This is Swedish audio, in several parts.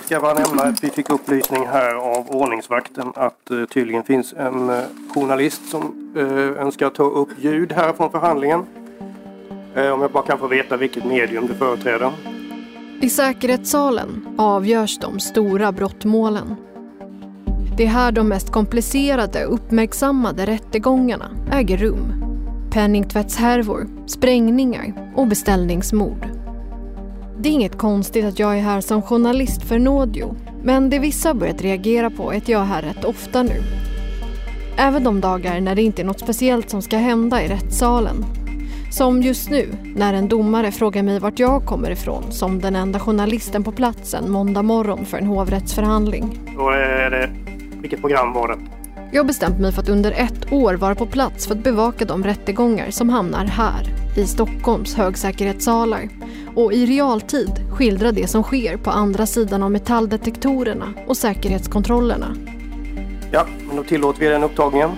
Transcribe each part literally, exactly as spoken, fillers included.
ska bara nämna att vi fick upplysning här av ordningsvakten att uh, tydligen finns en uh, journalist som uh, önskar ta upp ljud här från förhandlingen. Uh, om jag bara kan få veta vilket medium du företräder. I säkerhetssalen avgörs de stora brottmålen. Det är här de mest komplicerade och uppmärksammade rättegångarna äger rum. Penningtvättshärvor, sprängningar och beställningsmord. Det är inget konstigt att jag är här som journalist för Nådio, men det vissa börjat reagera på är att jag är här rätt ofta nu. Även de dagar när det inte är något speciellt som ska hända i rättssalen. Som just nu, när en domare frågar mig vart jag kommer ifrån som den enda journalisten på platsen måndag morgon för en hovrättsförhandling. Och är det, vilket program var det? Jag har bestämt mig för att under ett år vara på plats för att bevaka de rättegångar som hamnar här, i Stockholms högsäkerhetssalar. Och i realtid skildra det som sker på andra sidan av metalldetektorerna och säkerhetskontrollerna. Ja, men då tillåter vi den upptagningen.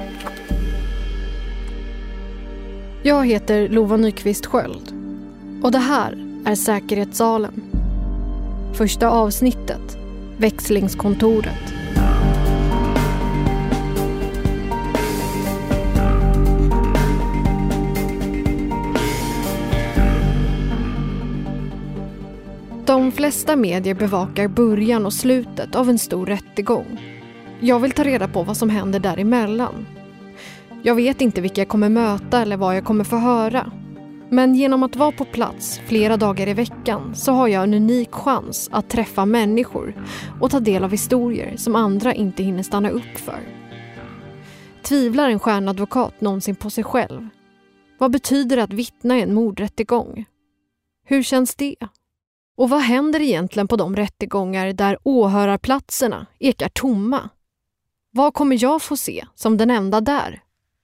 Jag heter Lova Nyqvist Sköld. Och det här är säkerhetssalen. Första avsnittet, växlingskontoret. De flesta medier bevakar början och slutet av en stor rättegång. Jag vill ta reda på vad som händer däremellan. Jag vet inte vilka jag kommer möta eller vad jag kommer få höra. Men genom att vara på plats flera dagar i veckan så har jag en unik chans att träffa människor och ta del av historier som andra inte hinner stanna upp för. Tvivlar en stjärnadvokat någonsin på sig själv? Vad betyder det att vittna i en mordrättegång? Hur känns det? Och vad händer egentligen på de rättegångar där åhörarplatserna ekar tomma? Vad kommer jag få se som den enda där?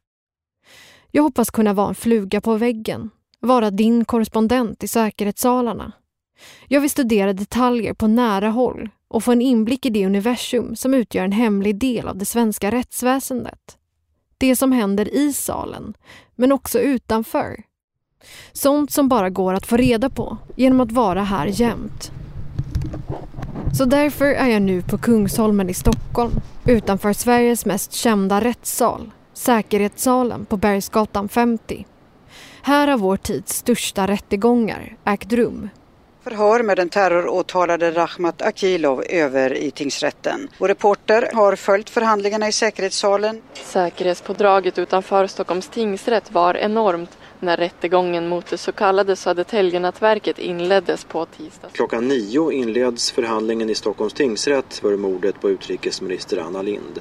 Jag hoppas kunna vara en fluga på väggen, vara din korrespondent i säkerhetssalarna. Jag vill studera detaljer på nära håll och få en inblick i det universum som utgör en hemlig del av det svenska rättsväsendet. Det som händer i salen, men också utanför. Sånt som bara går att få reda på genom att vara här jämt. Så därför är jag nu på Kungsholmen i Stockholm, utanför Sveriges mest kända rättssal, säkerhetssalen på Bergsgatan femtio. Här har vår tids största rättegångar ägt rum. Förhör med den terroråtalade Rahmat Akilov över i tingsrätten. Vår reporter har följt förhandlingarna i säkerhetssalen. Säkerhetspådraget utanför Stockholms tingsrätt var enormt när rättegången mot det så kallade Södertäljenätverket inleddes på tisdag. Klockan nio inleds förhandlingen i Stockholms tingsrätt för mordet på utrikesminister Anna Lindh.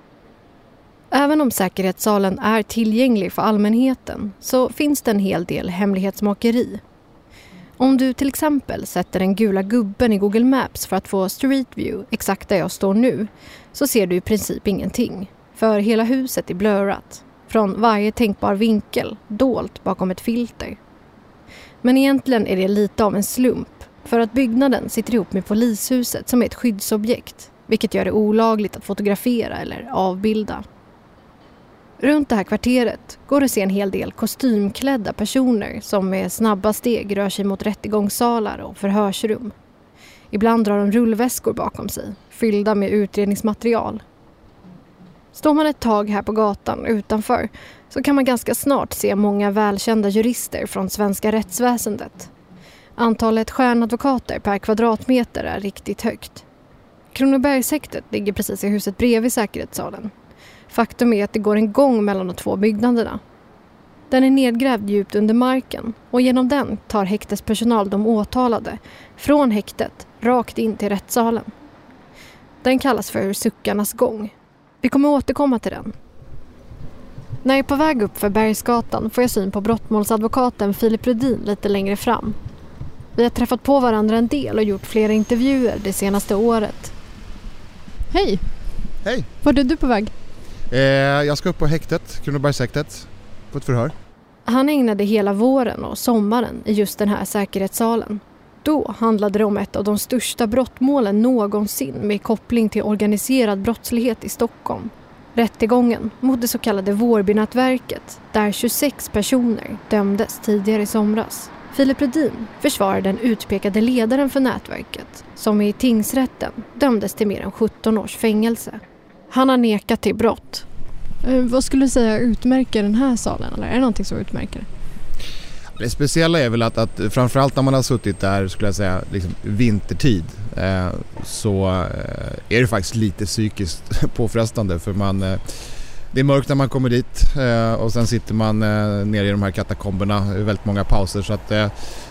Även om säkerhetssalen är tillgänglig för allmänheten så finns det en hel del hemlighetsmakeri. Om du till exempel sätter den gula gubben i Google Maps för att få Street View exakt där jag står nu så ser du i princip ingenting. För hela huset är blurrat. Från varje tänkbar vinkel, dolt bakom ett filter. Men egentligen är det lite av en slump. För att byggnaden sitter ihop med polishuset som är ett skyddsobjekt. Vilket gör det olagligt att fotografera eller avbilda. Runt det här kvarteret går det att se en hel del kostymklädda personer som med snabba steg rör sig mot rättegångssalar och förhörsrum. Ibland drar de rullväskor bakom sig, fyllda med utredningsmaterial. Står man ett tag här på gatan utanför så kan man ganska snart se många välkända jurister från svenska rättsväsendet. Antalet stjärnadvokater per kvadratmeter är riktigt högt. Kronobergshäktet ligger precis i huset bredvid säkerhetssalen. Faktum är att det går en gång mellan de två byggnaderna. Den är nedgrävd djupt under marken och genom den tar häktespersonal de åtalade från häktet rakt in till rättssalen. Den kallas för Suckarnas gång. Vi kommer återkomma till den. När jag är på väg upp för Bergsgatan får jag syn på brottmålsadvokaten Filip Rudin lite längre fram. Vi har träffat på varandra en del och gjort flera intervjuer det senaste året. Hej! Hej! Vart är du på väg? Eh, jag ska upp på häktet, Kronobergshäktet, på ett förhör. Han ägnade hela våren och sommaren i just den här säkerhetssalen. Då handlade det om ett av de största brottmålen någonsin med koppling till organiserad brottslighet i Stockholm. Rättegången mot det så kallade Vårbynätverket, där tjugosex personer dömdes tidigare i somras. Filip Rydin försvarar den utpekade ledaren för nätverket som i tingsrätten dömdes till mer än sjutton års fängelse. Han har nekat till brott. Eh, vad skulle du säga utmärker den här salen? Eller är det någonting som utmärker? Det speciella är väl att, att framförallt när man har suttit där, skulle jag säga, liksom vintertid eh, så eh, är det faktiskt lite psykiskt påfrestande för man... Eh, Det är mörkt när man kommer dit eh, och sen sitter man eh, nere i de här katakomberna, väldigt många pauser så att eh,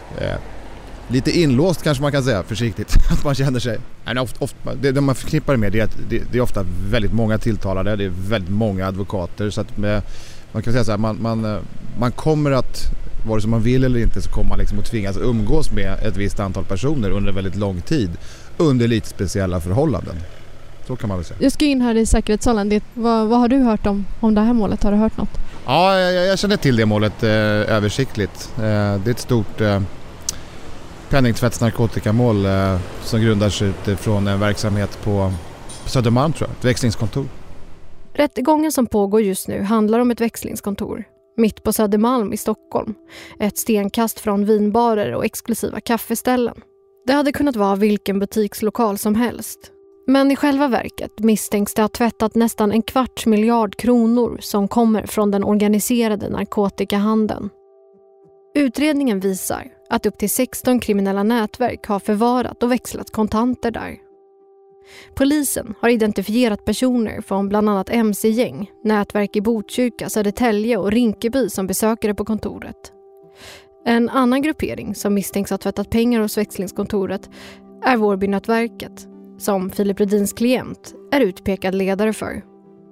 lite inlåst kanske man kan säga, försiktigt, att man känner sig. Nej, ofta, ofta, det, det man förknippar med det är att det, det är ofta väldigt många tilltalade, det är väldigt många advokater så att med, man kan säga så här, man, man, man kommer att, vare sig man vill eller inte så kommer man liksom att tvingas umgås med ett visst antal personer under väldigt lång tid under lite speciella förhållanden. Så kan man väl säga. Jag ska in här i säkerhetssalen. Det, vad, vad har du hört om, om det här målet? Har du hört något? Ja, jag, jag känner till det målet eh, översiktligt. Eh, det är ett stort eh, penningtvätts narkotikamål eh, som grundar sig utifrån en verksamhet på Södermalm, tror jag. Ett växlingskontor. Rättegången som pågår just nu handlar om ett växlingskontor. Mitt på Södermalm i Stockholm. Ett stenkast från vinbarer och exklusiva kaffeställen. Det hade kunnat vara vilken butikslokal som helst. Men i själva verket misstänks det ha tvättat nästan en kvarts miljard kronor som kommer från den organiserade narkotikahandeln. Utredningen visar att upp till sexton kriminella nätverk har förvarat och växlat kontanter där. Polisen har identifierat personer från bland annat M C-gäng, nätverk i Botkyrka, Södertälje och Rinkeby som besökare på kontoret. En annan gruppering som misstänks ha tvättat pengar hos växlingskontoret är Vårbynätverket, som Filip Rydins klient är utpekad ledare för.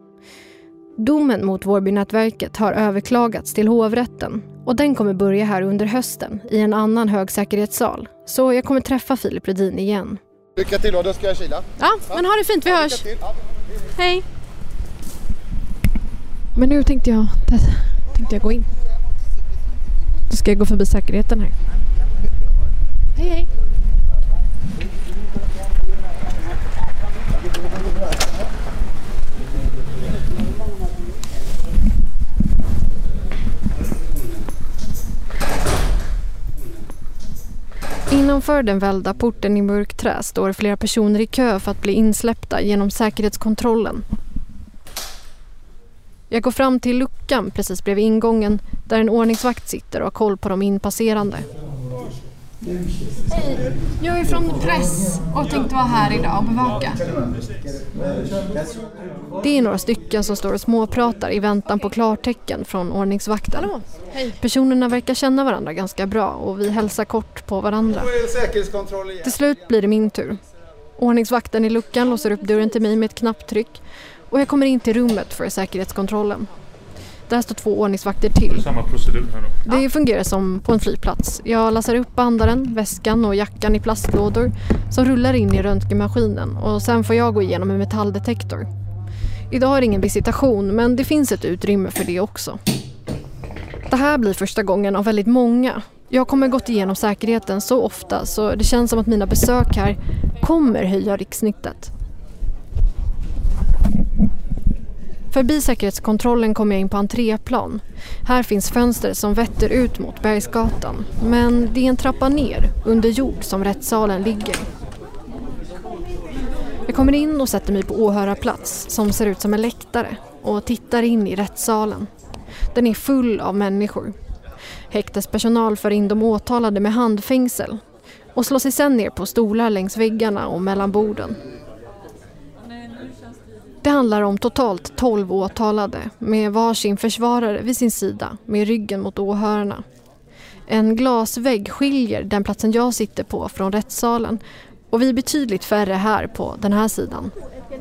Domen mot Vårbynätverket har överklagats till hovrätten och den kommer börja här under hösten i en annan högsäkerhetssal. Så jag kommer träffa Filip Rydin igen. Lycka till då, då ska jag kila. Ja, men ha det fint, vi hörs. Hej. Men nu tänkte jag, tänkte jag gå in. Då ska jag gå förbi säkerheten här. Hej, hej. Innanför den välda porten i mörkträ står flera personer i kö för att bli insläppta genom säkerhetskontrollen. Jag går fram till luckan precis bredvid ingången där en ordningsvakt sitter och har koll på de inpasserande. Hej, jag är från press och tänkte vara här idag och bevaka. Det är några stycken som står och småpratar i väntan på klartecken från ordningsvakten. Hallå, hej. Personerna verkar känna varandra ganska bra och vi hälsar kort på varandra. Till slut blir det min tur. Ordningsvakten i luckan låser upp dörren till mig med ett knapptryck och jag kommer in till rummet för säkerhetskontrollen. Där står två ordningsvakter till. Samma procedur här då. Det fungerar som på en flygplats. Jag lassar upp bandaren, väskan och jackan i plastlådor som rullar in i röntgenmaskinen och sen får jag gå igenom en metalldetektor. Idag är det ingen visitation men det finns ett utrymme för det också. Det här blir första gången av väldigt många. Jag kommer gått igenom säkerheten så ofta så det känns som att mina besök här kommer höja rikssnittet. Förbi säkerhetskontrollen kommer jag in på entréplan. Här finns fönster som vetter ut mot Bergsgatan. Men det är en trappa ner, under jord, som rättssalen ligger. Jag kommer in och sätter mig på åhörarplats som ser ut som en läktare och tittar in i rättssalen. Den är full av människor. Häktespersonal för in de åtalade med handfängsel och slår sig sedan ner på stolar längs väggarna och mellan borden. Det handlar om totalt tolv åtalade med varsin försvarare vid sin sida med ryggen mot åhörarna. En glasvägg skiljer den platsen jag sitter på från rättssalen och vi är betydligt färre här på den här sidan.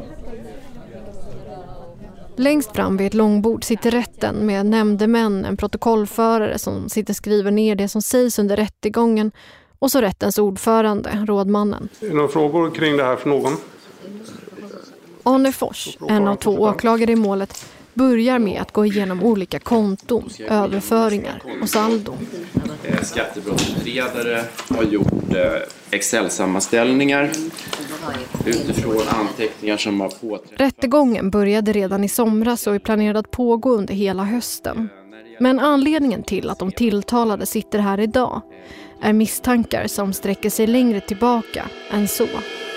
Längst fram vid ett långbord sitter rätten med nämndemän, en protokollförare som sitter och skriver ner det som sägs under rättegången och så rättens ordförande, rådmannen. Är det några frågor kring det här för någon? Arne Fors, en av två åklagare i målet, börjar med att gå igenom olika konton, överföringar och saldon. Skattebrottsutredare har gjort Excel-sammanställningar utifrån anteckningar som har påträffats. Rättegången började redan i somras och är planerad att pågå under hela hösten. Men anledningen till att de tilltalade sitter här idag är misstankar som sträcker sig längre tillbaka än så.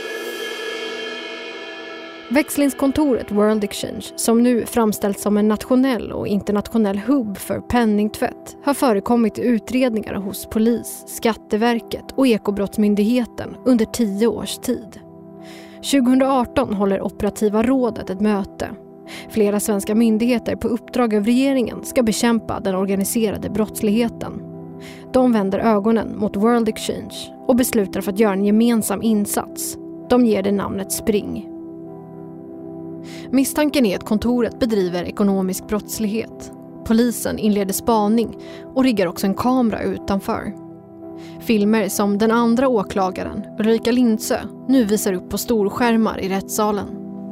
Växlingskontoret World Exchange, som nu framställs som en nationell och internationell hubb för penningtvätt, har förekommit i utredningar hos polis, Skatteverket och Ekobrottsmyndigheten under tio års tid. tjugohundraarton håller operativa rådet ett möte. Flera svenska myndigheter på uppdrag av regeringen ska bekämpa den organiserade brottsligheten. De vänder ögonen mot World Exchange och beslutar för att göra en gemensam insats. De ger det namnet Spring. Misstanken är att kontoret bedriver ekonomisk brottslighet. Polisen inleder spaning och riggar också en kamera utanför. Filmer som den andra åklagaren, Ulrika Lindsö, nu visar upp på storskärmar i rättssalen.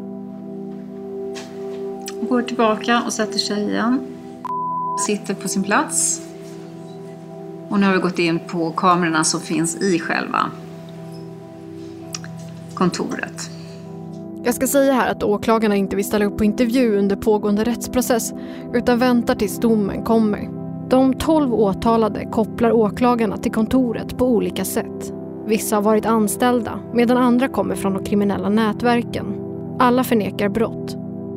Går tillbaka och sätter sig igen. Sitter på sin plats. Och nu har vi gått in på kamerorna som finns i själva kontoret. Jag ska säga här att åklagarna inte vill ställa upp på intervju under pågående rättsprocess utan väntar tills domen kommer. De tolv åtalade kopplar åklagarna till kontoret på olika sätt. Vissa har varit anställda medan andra kommer från de kriminella nätverken. Alla förnekar brott.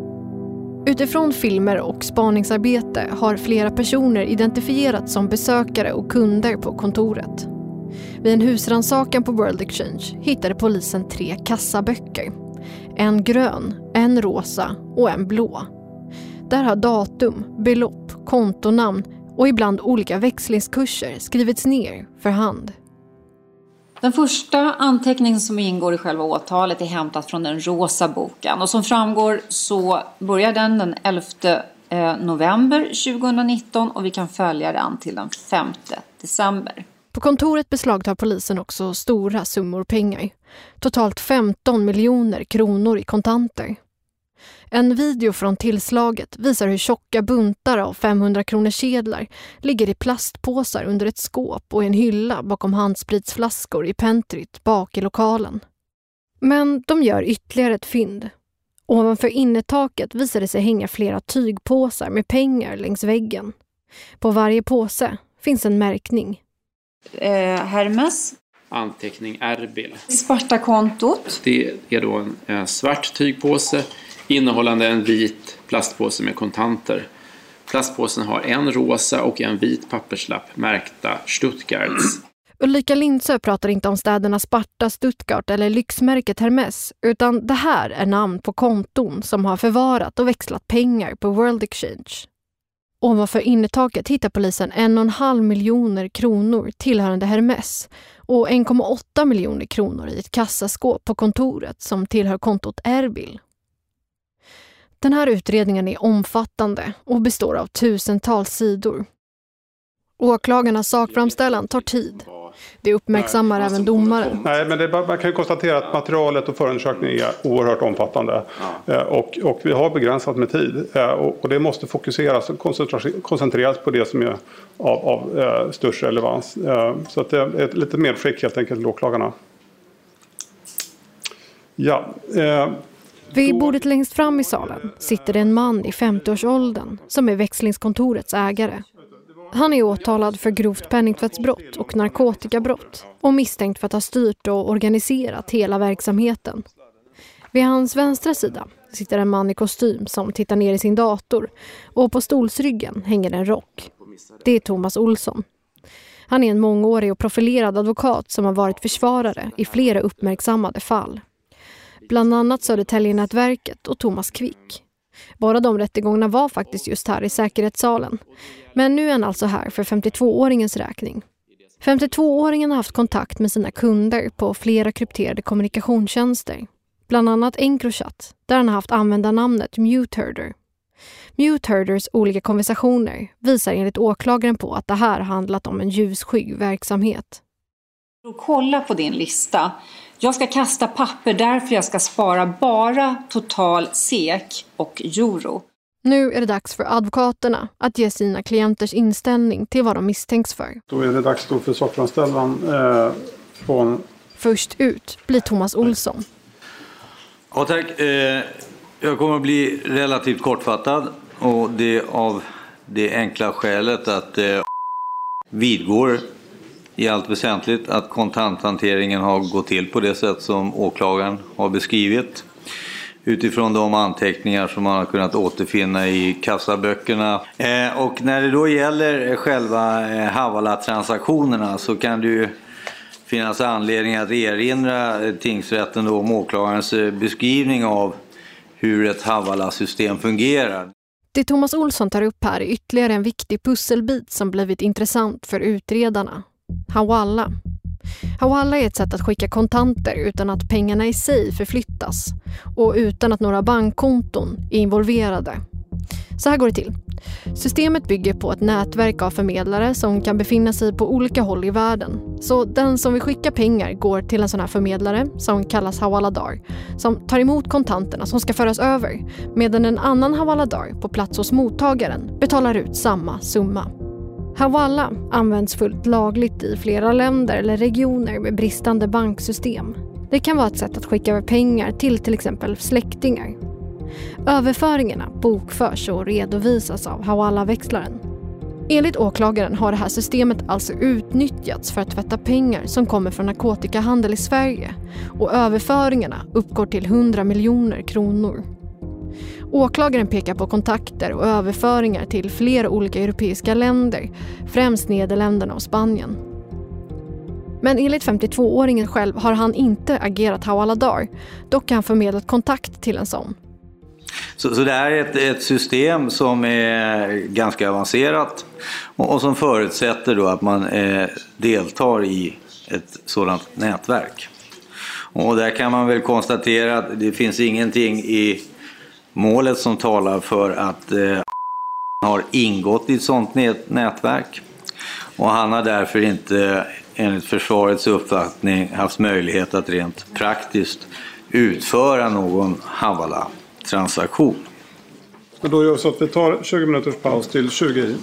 Utifrån filmer och spaningsarbete har flera personer identifierats som besökare och kunder på kontoret. Vid en husrannsakan på World Exchange hittade polisen tre kassaböcker. En grön, en rosa och en blå. Där har datum, belopp, kontonamn och ibland olika växlingskurser skrivits ner för hand. Den första anteckningen som ingår i själva åtalet är hämtat från den rosa boken. Och som framgår så börjar den den elfte november tjugonitton och vi kan följa den till den femte december. På kontoret beslagtar polisen också stora summor pengar. Totalt femton miljoner kronor i kontanter. En video från tillslaget visar hur tjocka buntar av femhundra kronors sedlar ligger i plastpåsar under ett skåp och en hylla bakom handspritsflaskor i pentryt bak i lokalen. Men de gör ytterligare ett fynd. Ovanför innertaket visar det sig hänga flera tygpåsar med pengar längs väggen. På varje påse finns en märkning. Eh, Hermes. Anteckning R-bill. Spartakontot. Det är då en, en svart tygpåse innehållande en vit plastpåse med kontanter. Plastpåsen har en rosa och en vit papperslapp märkta Stuttgarts. Ulrika Lindsö pratar inte om städerna Sparta, Stuttgart eller lyxmärket Hermes, utan det här är namn på konton som har förvarat och växlat pengar på World Exchange. Ovanför innertaket hittar polisen en och en halv miljoner kronor tillhörande Hermes och en komma åtta miljoner kronor i ett kassaskåp på kontoret som tillhör kontot R-bill. Den här utredningen är omfattande och består av tusentals sidor. Åklagarnas sakframställan tar tid. Det uppmärksammar Nej, även domaren. Nej, men det är bara, man kan ju konstatera att materialet och förundersökningen är oerhört omfattande. Ja. Och, och vi har begränsat med tid. Och, och det måste fokuseras och koncentreras på det som är av, av eh, störst relevans. Eh, så att det är ett lite medskick helt enkelt till åklagarna. Ja. Eh, Vid bordet längst fram i salen sitter en man i femtioårsåldern som är växlingskontorets ägare. Han är åtalad för grovt penningtvättsbrott och narkotikabrott och misstänkt för att ha styrt och organiserat hela verksamheten. Vid hans vänstra sida sitter en man i kostym som tittar ner i sin dator och på stolsryggen hänger en rock. Det är Thomas Olsson. Han är en mångårig och profilerad advokat som har varit försvarare i flera uppmärksammade fall. Bland annat Södertäljenätverket och Thomas Quick. Båda de rättegångarna var faktiskt just här i säkerhetssalen. Men nu är han alltså här för femtiotvååringens räkning. femtiotvååringen har haft kontakt med sina kunder på flera krypterade kommunikationstjänster. Bland annat Encrochat, där han har haft användarnamnet MuteHerder. MuteHerders olika konversationer visar enligt åklagaren på att det här handlat om en ljusskygg verksamhet. Kolla på din lista. Jag ska kasta papper därför jag ska spara bara total SEK och euro. Nu är det dags för advokaterna att ge sina klienters inställning till vad de misstänks för. Då är det dags då för sakframställan eh, från... Först ut blir Thomas Olsson. Ja, tack. Eh, jag kommer att bli relativt kortfattad och det av Det enkla skälet att eh, vidgår i allt väsentligt att kontanthanteringen har gått till på det sätt som åklagaren har beskrivit. Utifrån de anteckningar som man har kunnat återfinna i kassaböckerna. Eh, och när det då gäller själva eh, Havala-transaktionerna så kan det ju finnas anledning att erinra eh, tingsrätten då om åklagarens eh, beskrivning av hur ett Havala-system fungerar. Det Thomas Olsson tar upp här är ytterligare en viktig pusselbit som blivit intressant för utredarna. Hawala. Hawala är ett sätt att skicka kontanter utan att pengarna i sig förflyttas och utan att några bankkonton är involverade. Så här går det till. Systemet bygger på ett nätverk av förmedlare som kan befinna sig på olika håll i världen. Så den som vill skicka pengar går till en sån här förmedlare som kallas hawaladar som tar emot kontanterna som ska föras över medan en annan hawaladar på plats hos mottagaren betalar ut samma summa. Hawala används fullt lagligt i flera länder eller regioner med bristande banksystem. Det kan vara ett sätt att skicka över pengar till till exempel släktingar. Överföringarna bokförs och redovisas av Hawala-växlaren. Enligt åklagaren har det här systemet alltså utnyttjats för att tvätta pengar som kommer från narkotikahandel i Sverige och överföringarna uppgår till hundra miljoner kronor. Åklagaren pekar på kontakter och överföringar till flera olika europeiska länder, främst Nederländerna och Spanien. Men enligt femtiotvååringen själv har han inte agerat hawaladar, dock har han förmedlat kontakt till en sån. Så, så det här är ett, ett system som är ganska avancerat och, och som förutsätter då att man eh, deltar i ett sådant nätverk. Och där kan man väl konstatera att det finns ingenting i målet som talar för att eh, har ingått i ett sådant nät, nätverk. Och han har därför inte enligt försvarets uppfattning haft möjlighet att rent praktiskt utföra någon Havala-transaktion. Men då gör så att vi tar tjugo minuters paus till tjugo.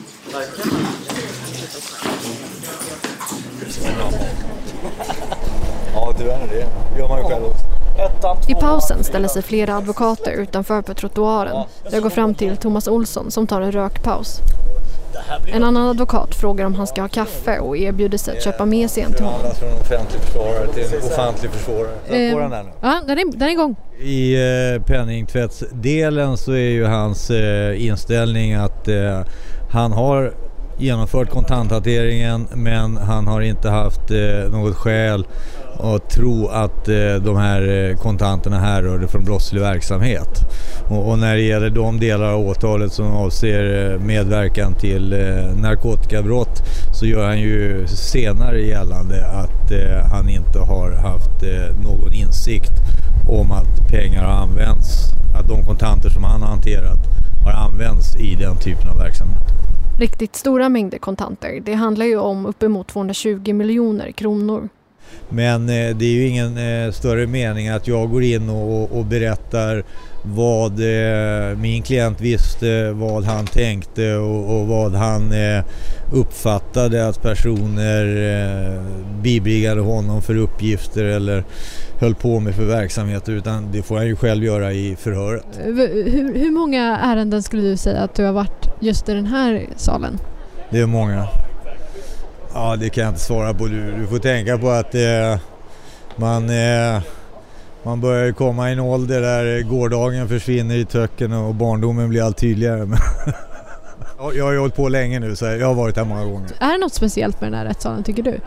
Ja, det är det. Gör man ju själv också. I pausen ställer sig flera advokater utanför på trottoaren. Jag går fram till Thomas Olsson som tar en rökpaus. En annan advokat frågar om han ska ha kaffe och erbjuder sig att köpa med sig en till honom. Från offentlig försvarare till offentlig försvarare. Eh, ja, den är, den är igång. I eh, penningtvättsdelen så är ju hans eh, inställning att eh, han har genomfört kontanthanteringen men han har inte haft eh, något skäl att tro att eh, de här kontanterna härrörde från brottslig verksamhet. Och, och när det gäller de delar av åtalet som avser eh, medverkan till eh, narkotikabrott så gör han ju senare gällande att eh, han inte har haft eh, någon insikt om att pengar har använts, att de kontanter som han har hanterat har använts i den typen av verksamhet. Riktigt stora mängder kontanter. Det handlar ju om uppemot tvåhundratjugo miljoner kronor. Men eh, det är ju ingen eh, större mening att jag går in och, och berättar vad eh, min klient visste, vad han tänkte och, och vad han eh, uppfattade att personer eh, bibringade honom för uppgifter eller höll på med för verksamhet, utan det får han ju själv göra i förhöret. Hur, hur många ärenden skulle du säga att du har varit just i den här salen? Det är många. Ja, det kan jag inte svara på. Du, du får tänka på att eh, man, eh, man börjar komma i en ålder där gårdagen försvinner i töcken och barndomen blir allt tydligare. Jag har ju hållit på länge nu så jag har varit här många gånger. Är det något speciellt med den här rättssalen tycker du?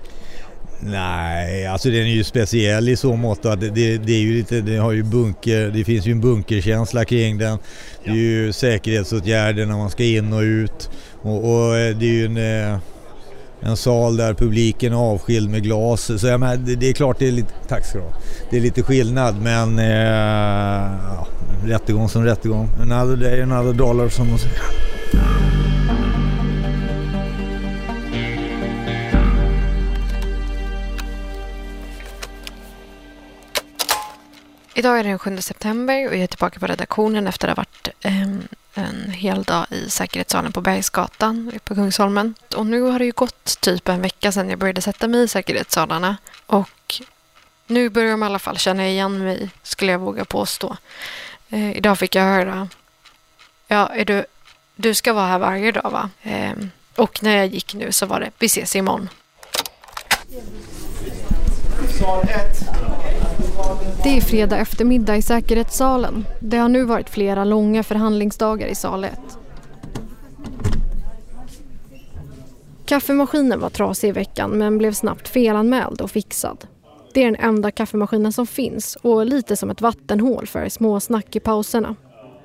Nej, alltså den är ju speciell i så mått att det, det, det är ju lite, det har ju bunker, det finns ju en bunkerkänsla kring den. Det är ju säkerhetsåtgärder när man ska in och ut och, och det är ju en, en sal där publiken är avskild med glas. Så jag menar, det, det är klart det är lite, tack ska du ha. Det är lite skillnad men eh, ja, rättegång som rättegång. Another day, another dollar som man säger. Idag är det den sjunde september och jag är tillbaka på redaktionen efter att ha varit eh, en hel dag i säkerhetssalen på Bergsgatan på Kungsholmen. Och nu har det ju gått typ en vecka sedan jag började sätta mig i säkerhetssalarna. Och nu börjar de i alla fall känna igen mig, skulle jag våga påstå. Eh, idag fick jag höra, ja, är du, Du ska vara här varje dag, va? Ehm, och när jag gick nu så var det, vi ses imorgon. Det är fredag eftermiddag i säkerhetssalen. Det har nu varit flera långa förhandlingsdagar i sal ett. Kaffemaskinen var trasig i veckan men blev snabbt felanmäld och fixad. Det är den enda kaffemaskinen som finns och lite som ett vattenhål för småsnack i pauserna.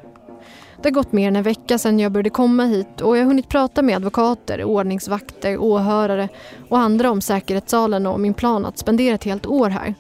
Det har gått mer än en vecka sedan jag började komma hit och jag har hunnit prata med advokater, ordningsvakter, åhörare och andra om säkerhetssalen och min plan att spendera ett helt år här.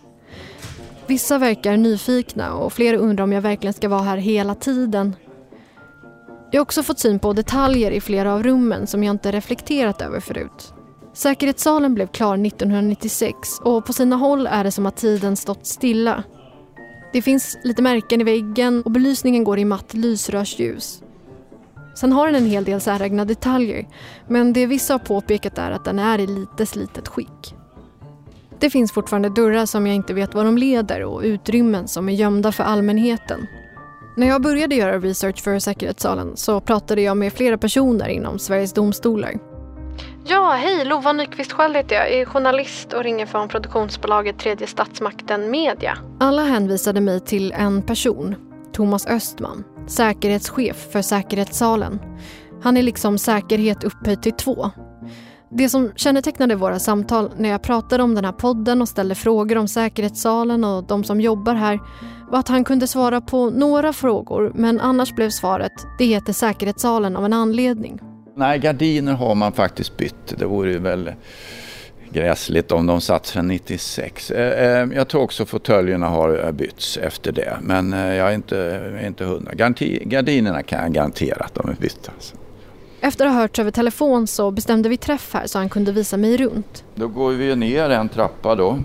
Vissa verkar nyfikna och flera undrar om jag verkligen ska vara här hela tiden. Jag har också fått syn på detaljer i flera av rummen som jag inte reflekterat över förut. Säkerhetssalen blev klar nittonhundranittiosex och på sina håll är det som att tiden stått stilla. Det finns lite märken i väggen och belysningen går i matt lysrörsljus. Sen har den en hel del säregna detaljer, men det vissa har påpekat är att den är i lite slitet skick. Det finns fortfarande dörrar som jag inte vet var de leder och utrymmen som är gömda för allmänheten. När jag började göra research för säkerhetssalen så pratade jag med flera personer inom Sveriges domstolar. Ja, hej, Lova Nyqvist Sköld heter jag. Jag är journalist och ringer från produktionsbolaget Tredje Statsmakten Media. Alla hänvisade mig till en person, Thomas Östman, säkerhetschef för säkerhetssalen. Han är liksom säkerhet upphöjt till två. Det som kännetecknade våra samtal när jag pratade om den här podden och ställde frågor om säkerhetssalen och de som jobbar här var att han kunde svara på några frågor, men annars blev svaret, det heter säkerhetssalen av en anledning. Nej, gardiner har man faktiskt bytt. Det vore ju väl gräsligt om de satt sedan nittiosex. Jag tror också fåtöljerna har bytts efter det, men jag är inte, inte hundra. Garanti, gardinerna kan jag garantera att de är bytta. Alltså. Efter att ha hört över telefon så bestämde vi träff här så han kunde visa mig runt. Då går vi ner en trappa då.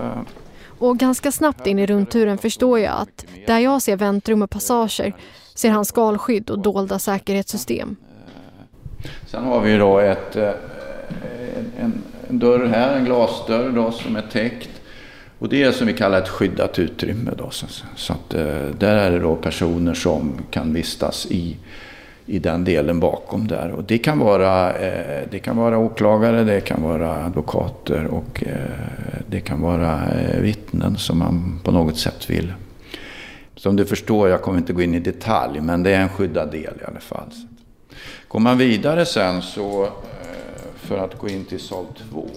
Och ganska snabbt in i rundturen förstår jag att där jag ser väntrum och passager ser han skalskydd och dolda säkerhetssystem. Sen har vi då ett, en, en dörr här, en glasdörr då, som är täckt. Och det är som vi kallar ett skyddat utrymme. Då, så, så att, där är det då personer som kan vistas i, i den delen bakom där. Och det kan vara, det kan vara åklagare, det kan vara advokater och det kan vara vittnen som man på något sätt vill. Som du förstår, jag kommer inte gå in i detalj, men det är en skyddad del i alla fall. Går man vidare sen så för att gå in till sal två.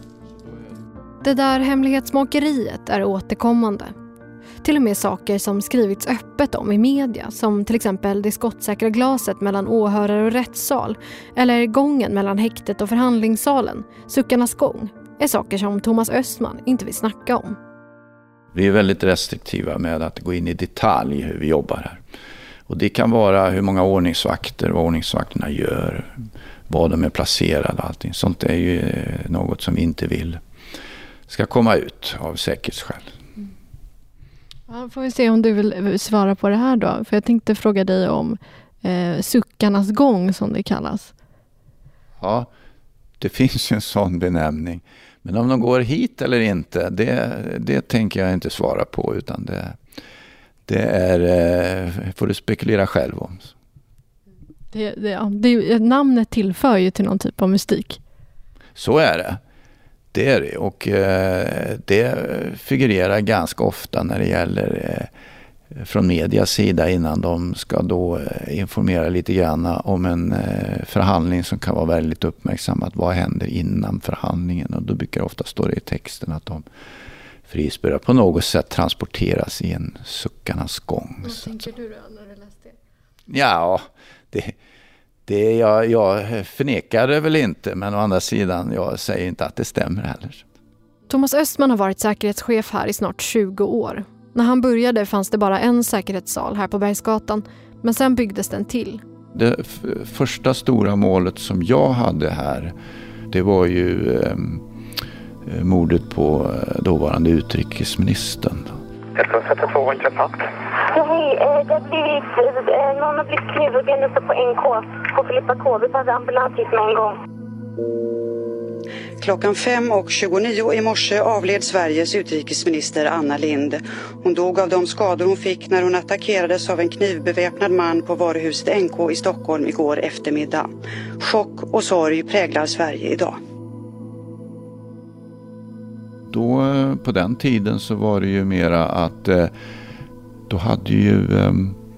Det där hemlighetsmakeriet är återkommande. Till och med saker som skrivits öppet om i media, som till exempel det skottsäkra glaset mellan åhörare och rättssal eller gången mellan häktet och förhandlingssalen, suckarnas gång, är saker som Thomas Östman inte vill snacka om. Vi är väldigt restriktiva med att gå in i detalj hur vi jobbar här. Och det kan vara hur många ordningsvakter, vad ordningsvakterna gör, var de är placerade och allting. Sånt är ju något som vi inte vill ska komma ut av säkerhetsskäl. Mm. Ja, får vi se om du vill svara på det här då. För jag tänkte fråga dig om eh, suckarnas gång som det kallas. Ja, det finns ju en sån benämning. Men om de går hit eller inte, det, det tänker jag inte svara på, utan det, det är, får du spekulera själv om. Det, det, ja, det, namnet tillför ju till någon typ av mystik. Så är det. Det är det. Och eh, det figurerar ganska ofta när det gäller eh, från medias sida innan de ska då eh, informera lite grann om en eh, förhandling som kan vara väldigt uppmärksammat. Vad händer innan förhandlingen? Och då brukar det ofta stå det i texten att de frihetsberövade på något sätt transporteras i en suckarnas gång. Vad tänker du då när du läste det? Ja, det... Det jag, jag förnekar det väl inte, men å andra sidan, jag säger inte att det stämmer heller. Thomas Östman har varit säkerhetschef här i snart tjugo år. När han började fanns det bara en säkerhetssal här på Bergsgatan, men sen byggdes den till. Det f- första stora målet som jag hade här, det var ju eh, mordet på dåvarande utrikesministern. ett två inträffat. Hej, det har blivit, någon har blivit knivhuggen uppe på N K på Filippa K. Vi tar ambulans hit med en gång. Klockan fem och tjugonio i morse avled Sveriges utrikesminister Anna Lindh. Hon dog av de skador hon fick när hon attackerades av en knivbeväpnad man på varuhuset N K i Stockholm igår eftermiddag. Chock och sorg präglar Sverige idag. Då på den tiden så var det ju mera att eh, då hade ju eh,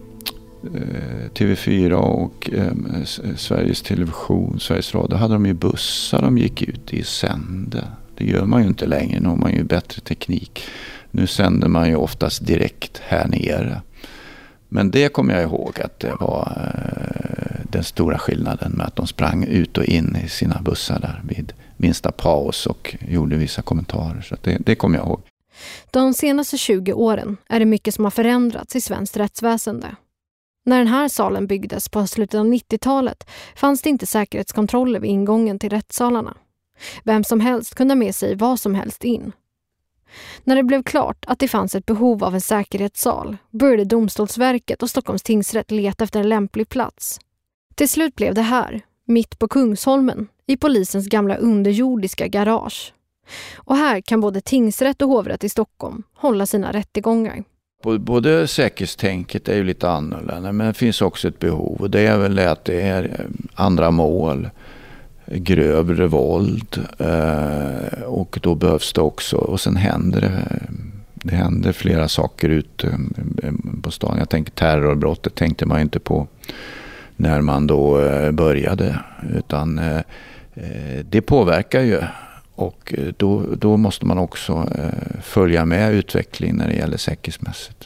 T V fyra och eh, Sveriges Television, Sveriges Radio, hade de ju bussar de gick ut i sände. Det gör man ju inte längre, nu har man ju bättre teknik. Nu sänder man ju oftast direkt här nere. Men det kommer jag ihåg att det var eh, den stora skillnaden med att de sprang ut och in i sina bussar där vid minsta paus och gjorde vissa kommentarer. Så det, det kommer jag ihåg. De senaste tjugo åren är det mycket som har förändrats i svenskt rättsväsende. När den här salen byggdes på slutet av nittiotalet fanns det inte säkerhetskontroller vid ingången till rättssalarna. Vem som helst kunde med sig vad som helst in. När det blev klart att det fanns ett behov av en säkerhetssal började Domstolsverket och Stockholms tingsrätt leta efter en lämplig plats. Till slut blev det här, mitt på Kungsholmen, i polisens gamla underjordiska garage. Och här kan både tingsrätt och hovrätt i Stockholm hålla sina rättegångar. Både säkerhetstänket är ju lite annorlunda, men det finns också ett behov. Och det är väl att det är andra mål, grövre våld, eh, och då behövs det också. Och sen händer det, det händer flera saker ute på stan. Jag tänker terrorbrottet tänkte man inte på när man då eh, började, utan eh, det påverkar ju. Och då, då måste man också eh, följa med utvecklingen när det gäller säkerhetsmässigt.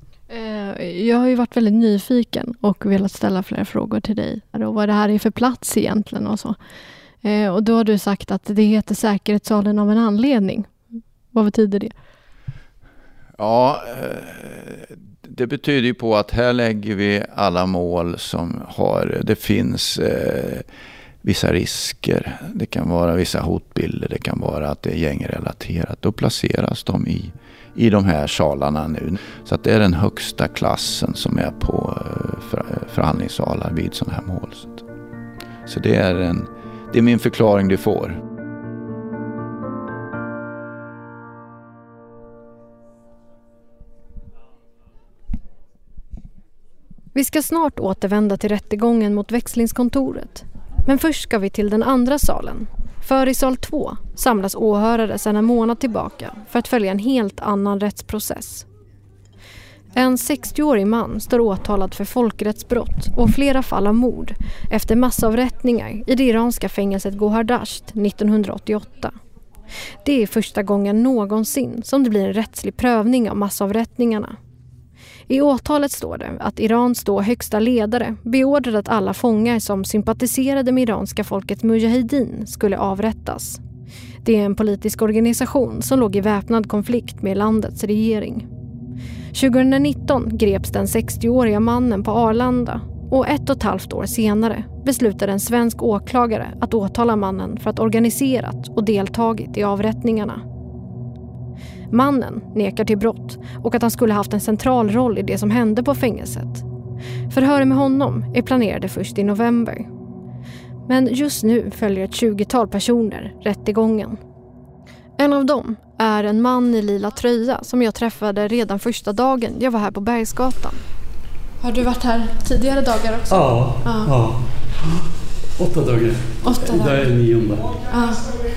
Jag har ju varit väldigt nyfiken och velat ställa flera frågor till dig. Och vad det här är för plats egentligen och så. Eh, och då har du sagt att det heter säkerhetssalen av en anledning. Vad betyder det? Ja, det betyder ju på att här lägger vi alla mål som har, det finns eh, vissa risker. Det kan vara vissa hotbilder, det kan vara att det är gängrelaterat. Då placeras de i, i de här salarna nu. Så att det är den högsta klassen som är på för, förhandlingssalar vid sådana här mål. Så det är, en, det är min förklaring du får. Vi ska snart återvända till rättegången mot växlingskontoret. Men först ska vi till den andra salen. För i sal två samlas åhörare sedan en månad tillbaka för att följa en helt annan rättsprocess. En sextioårig man står åtalad för folkrättsbrott och flera fall av mord efter massavrättningar i det iranska fängelset Gohardasht nittonhundraåttioåtta. Det är första gången någonsin som det blir en rättslig prövning av massavrättningarna. I åtalet står det att Irans då högsta ledare beordrade att alla fångar som sympatiserade med iranska folkets mujahedin skulle avrättas. Det är en politisk organisation som låg i väpnad konflikt med landets regering. tjugonitton greps den sextioåriga mannen på Arlanda och ett och ett halvt år senare beslutade en svensk åklagare att åtala mannen för att organiserat och deltagit i avrättningarna. Mannen nekar till brott och att han skulle haft en central roll i det som hände på fängelset. Förhör med honom är planerade först i november. Men just nu följer ett tjugotal personer rättegången. En av dem är en man i lila tröja som jag träffade redan första dagen jag var här på Bergsgatan. Har du varit här tidigare dagar också? Ja, ja. ja. Åtta dagar. Åtta dagar. Idag är nionde. Ja.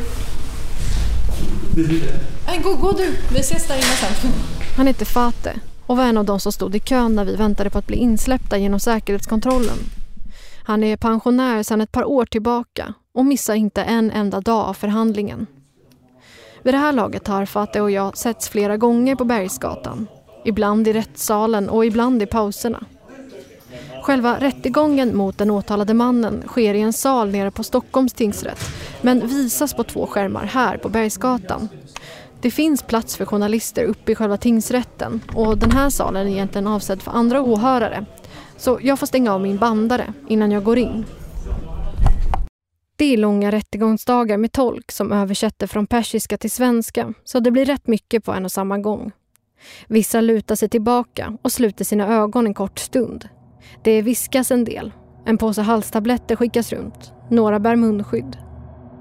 Nej, gå, gå du. Vi ses där inne sen. Han heter Fateh och var en av de som stod i kön när vi väntade på att bli insläppta genom säkerhetskontrollen. Han är pensionär sedan ett par år tillbaka och missar inte en enda dag av förhandlingen. Vid det här laget har Fateh och jag setts flera gånger på Bergsgatan. Ibland i rättssalen och ibland i pauserna. Själva rättegången mot den åtalade mannen sker i en sal nere på Stockholms tingsrätt, men visas på två skärmar här på Bergsgatan. Det finns plats för journalister uppe i själva tingsrätten och den här salen är egentligen avsedd för andra åhörare. Så jag får stänga av min bandare innan jag går in. Det är långa rättegångsdagar med tolk som översätter från persiska till svenska, så det blir rätt mycket på en och samma gång. Vissa lutar sig tillbaka och sluter sina ögon en kort stund. Det viskas en del. En påse halstabletter skickas runt. Några bär munskydd.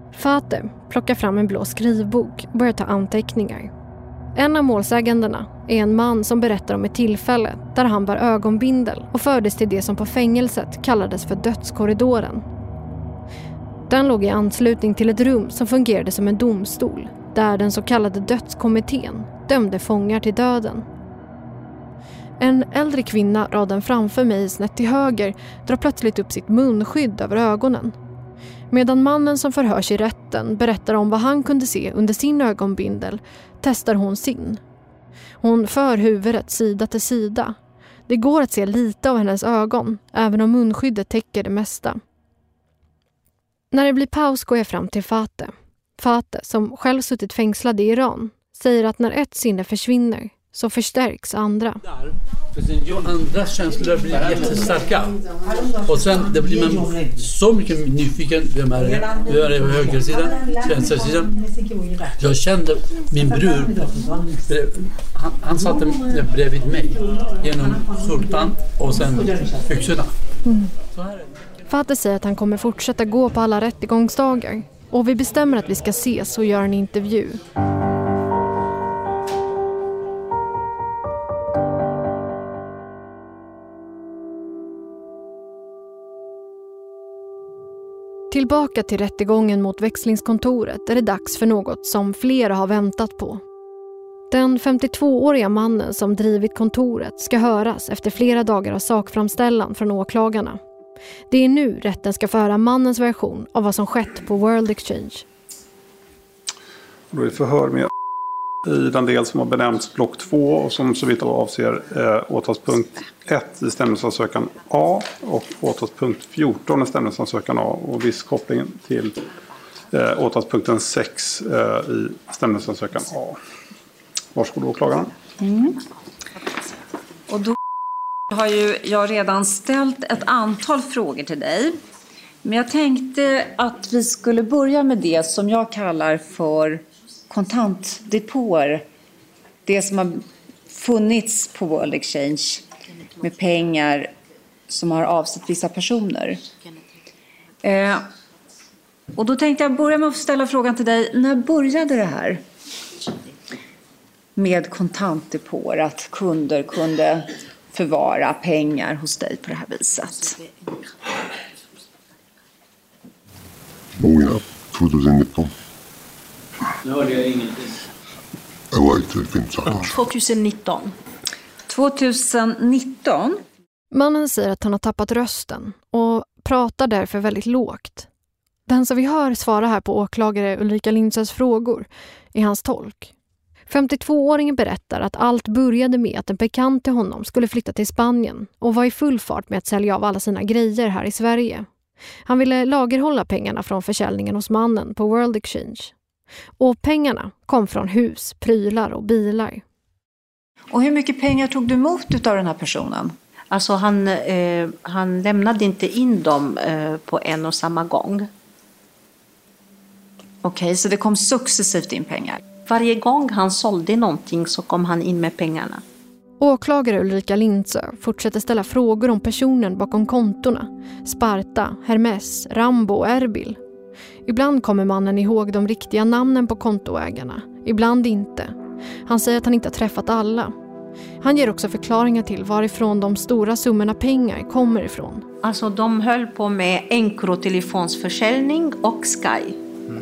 Fateh plockar fram en blå skrivbok och börjar ta anteckningar. En av målsägandena är en man som berättar om ett tillfälle där han bar ögonbindel och fördes till det som på fängelset kallades för dödskorridoren. Den låg i anslutning till ett rum som fungerade som en domstol där den så kallade dödskommittén dömde fångar till döden. En äldre kvinna raden framför mig snett till höger drar plötsligt upp sitt munskydd över ögonen. Medan mannen som förhörs i rätten berättar om vad han kunde se under sin ögonbindel testar hon sin. Hon för huvudet sida till sida. Det går att se lite av hennes ögon, även om munskyddet täcker det mesta. När det blir paus går jag fram till Fateh. Fateh, som själv suttit fängslad i Iran, säger att när ett sinne försvinner så förstärks andra. Och andra känslor blir jättestarka. Och sen det blir man så mycket nyfiken. Vem är det? Vem är det på högersidan? Vänstersidan? Jag kände min bror. Han, han satt bredvid mig genom sultan och sen byxorna. Mm. Fateh säger att han kommer fortsätta gå på alla rättegångsdagar. Och vi bestämmer att vi ska ses och göra en intervju. Tillbaka till rättegången mot växlingskontoret är det dags för något som flera har väntat på. Den femtiotvååriga mannen som drivit kontoret ska höras efter flera dagar av sakframställan från åklagarna. Det är nu rätten ska föra mannens version av vad som skett på World Exchange. Då är det förhör med i den del som har benämnts block två och som så vitt avser eh, åtalspunkt ett i stämningsansökan A och åtalspunkt fjorton i stämningsansökan A och viss koppling till eh, åtalspunkten sex eh, i stämningsansökan A. Varsågod åklagaren. Mm. Och då har ju jag redan ställt ett antal frågor till dig. Men jag tänkte att vi skulle börja med det som jag kallar för kontantdepåer. Det som har funnits på World Exchange med pengar som har avsett vissa personer. Eh, och då tänkte jag börja med att ställa frågan till dig. När började det här med kontantdepåer? Att kunder kunde förvara pengar hos dig på det här viset? Oh ja, tjugonitton. Nu hörde jag ingenting. Jag var inte fint sagt. tjugonitton. tjugonitton? Mannen säger att han har tappat rösten och pratar därför väldigt lågt. Den som vi hör svara här på åklagare Ulrika Lindsös frågor är hans tolk. femtiotvååringen berättar att allt började med att en bekant till honom skulle flytta till Spanien och var i full fart med att sälja av alla sina grejer här i Sverige. Han ville lagerhålla pengarna från försäljningen hos mannen på World Exchange. Och pengarna kom från hus, prylar och bilar. Och hur mycket pengar tog du emot av den här personen? Alltså han, eh, han lämnade inte in dem eh, på en och samma gång. Okej, okay, så det kom successivt in pengar? Varje gång han sålde någonting så kom han in med pengarna. Åklagare Ulrika Lindsö fortsätter ställa frågor om personen bakom kontorna. Sparta, Hermes, Rambo och Erbil. Ibland kommer mannen ihåg de riktiga namnen på kontoägarna. Ibland inte. Han säger att han inte har träffat alla. Han ger också förklaringar till varifrån de stora summorna pengar kommer ifrån. Alltså de höll på med Encro-telefonsförsäljning och Sky. Mm.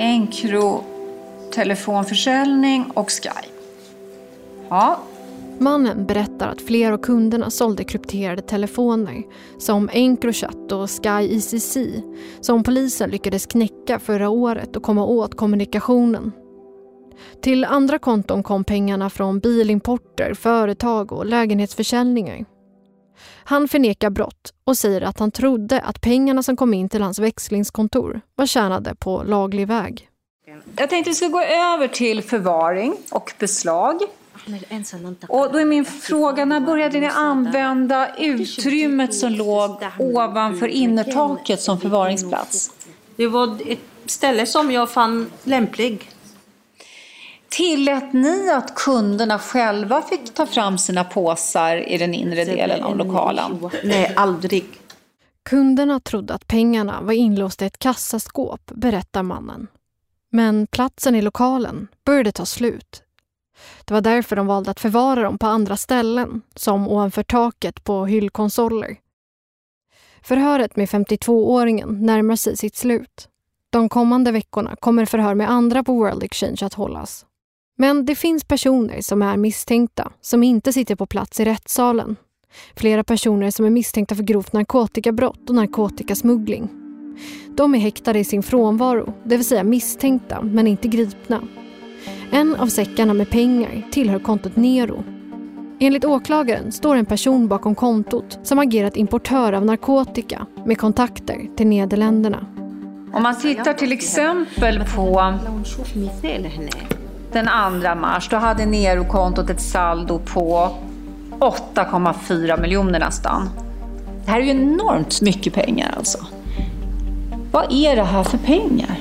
Encro-telefonförsäljning och Sky. Ja. Mannen berättar att flera av kunderna sålde krypterade telefoner som Encrochat och Sky E C C som polisen lyckades knäcka förra året och komma åt kommunikationen. Till andra konton kom pengarna från bilimporter, företag och lägenhetsförsäljningar. Han förnekar brott och säger att han trodde att pengarna som kom in till hans växlingskontor var tjänade på laglig väg. Jag tänkte vi ska gå över till förvaring och beslag. Och då är min fråga, när började ni använda utrymmet som låg ovanför innertaket som förvaringsplats? Det var ett ställe som jag fann lämplig. Tillät ni att kunderna själva fick ta fram sina påsar i den inre delen av lokalen? Nej, aldrig. Kunderna trodde att pengarna var inlåsta i ett kassaskåp, berättar mannen. Men platsen i lokalen började ta slut. Det var därför de valde att förvara dem på andra ställen, som ovanför taket på hyllkonsoler. Förhöret med femtiotvååringen närmar sig sitt slut. De kommande veckorna kommer förhör med andra på World Exchange att hållas. Men det finns personer som är misstänkta som inte sitter på plats i rättssalen. Flera personer som är misstänkta för grovt narkotikabrott och narkotikasmuggling. De är häktade i sin frånvaro, det vill säga misstänkta men inte gripna. En av säckarna med pengar tillhör kontot Nero. Enligt åklagaren står en person bakom kontot som agerat importör av narkotika med kontakter till Nederländerna. Om man tittar till exempel på den andra mars, då hade Nero-kontot ett saldo på åtta komma fyra miljoner nästan. Det här är ju enormt mycket pengar alltså. Vad är det här för pengar?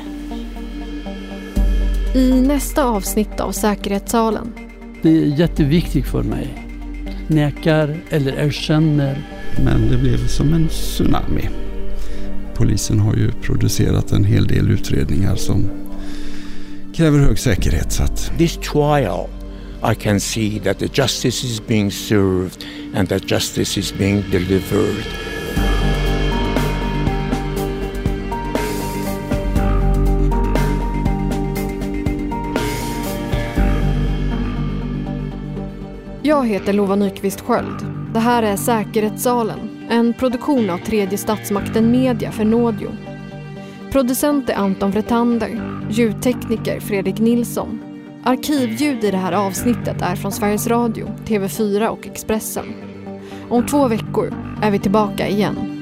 I nästa avsnitt av Säkerhetssalen. Det är jätteviktigt för mig. Nekar eller erkänner. Men det blev som en tsunami. Polisen har ju producerat en hel del utredningar som kräver hög säkerhet. Så att... This trial, I can see that the justice is being served and that justice is being delivered. Jag heter Lova Nyqvist Sköld. Det här är Säkerhetssalen, en produktion av tredje statsmakten media för Nådio. Producent är Anton Vretander, ljudtekniker Fredrik Nilsson. Arkivljud i det här avsnittet är från Sveriges Radio, T V fyra och Expressen. Om två veckor är vi tillbaka igen.